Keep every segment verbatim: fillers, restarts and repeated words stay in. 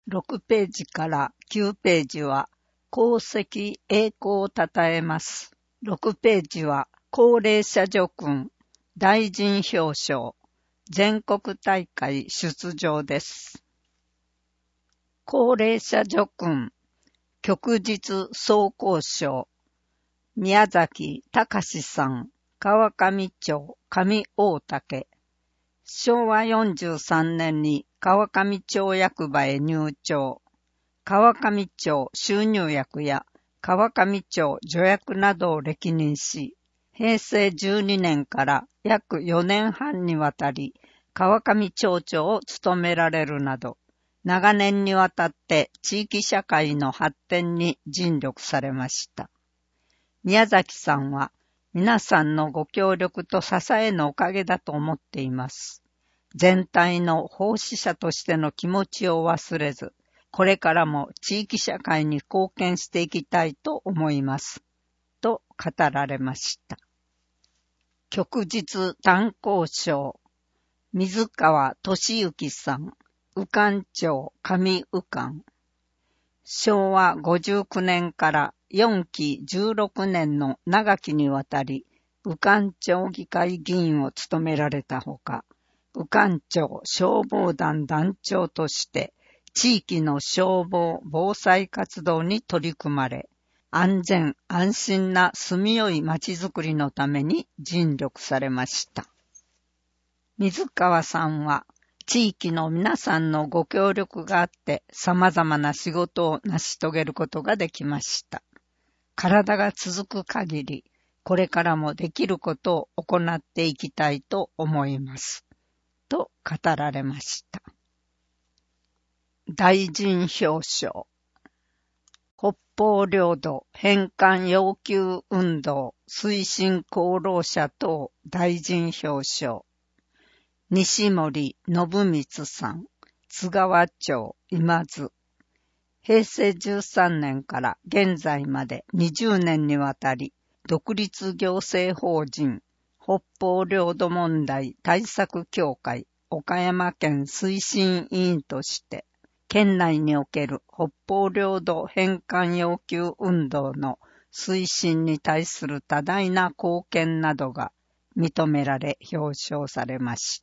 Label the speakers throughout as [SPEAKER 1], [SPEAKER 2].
[SPEAKER 1] ろくページからきゅうページは功績栄光をたたえます。ろくページは高齢者叙勲大臣表彰全国大会出場です。高齢者叙勲旭日総校賞宮崎隆さん川上町上大岳しょうわよんじゅうさんねんに川上町役場へ入庁。川上町収入役や川上町助役などを歴任し、へいせいじゅうにねんから約よねんはんにわたり川上町長を務められるなど、長年にわたって地域社会の発展に尽力されました。宮崎さんは皆さんのご協力と支えのおかげだと思っています。全体の奉仕者としての気持ちを忘れず、これからも地域社会に貢献していきたいと思います。と語られました。旭日炭鉱賞水川俊之さん、宇官町上宇官。しょうわごじゅうきゅうねんからよんきじゅうろくねんの長きにわたり、宇官町議会議員を務められたほか、宇官町消防団団長として、地域の消防・防災活動に取り組まれ、安全・安心な住みよい町づくりのために尽力されました。水川さんは、地域の皆さんのご協力があって様々な仕事を成し遂げることができました。体が続く限り、これからもできることを行っていきたいと思います。と語られました。大臣表彰北方領土返還要求運動推進功労者等大臣表彰西森信光さん、津川町今津。へいせいじゅうさんねんから現在までにじゅうねんにわたり、独立行政法人北方領土問題対策協会岡山県推進委員として、県内における北方領土返還要求運動の推進に対する多大な貢献などが認められ表彰されました。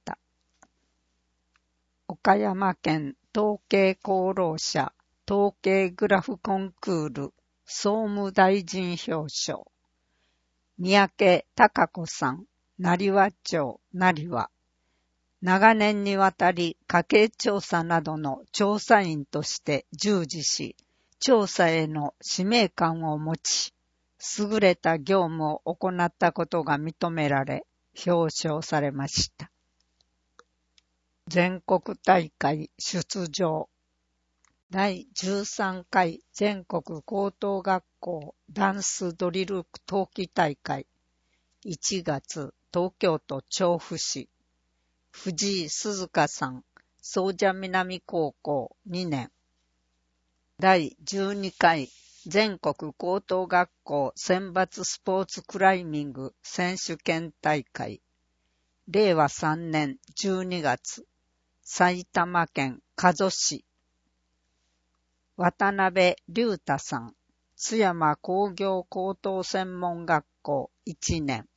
[SPEAKER 1] 岡山県統計功労者統計グラフコンクール総務大臣表彰三宅貴子さん、成羽町成羽。長年にわたり家計調査などの調査員として従事し、調査への使命感を持ち、優れた業務を行ったことが認められ、表彰されました。全国大会出場だいじゅうさんかい全国高等学校ダンスドリル冬季大会いちがつ東京都調布市藤井鈴香さん総社南高校にねんだいじゅうにかい全国高等学校選抜スポーツクライミング選手権大会れいわさんねんじゅうにがつ埼玉県加須市渡辺隆太さん津山工業高等専門学校いちねん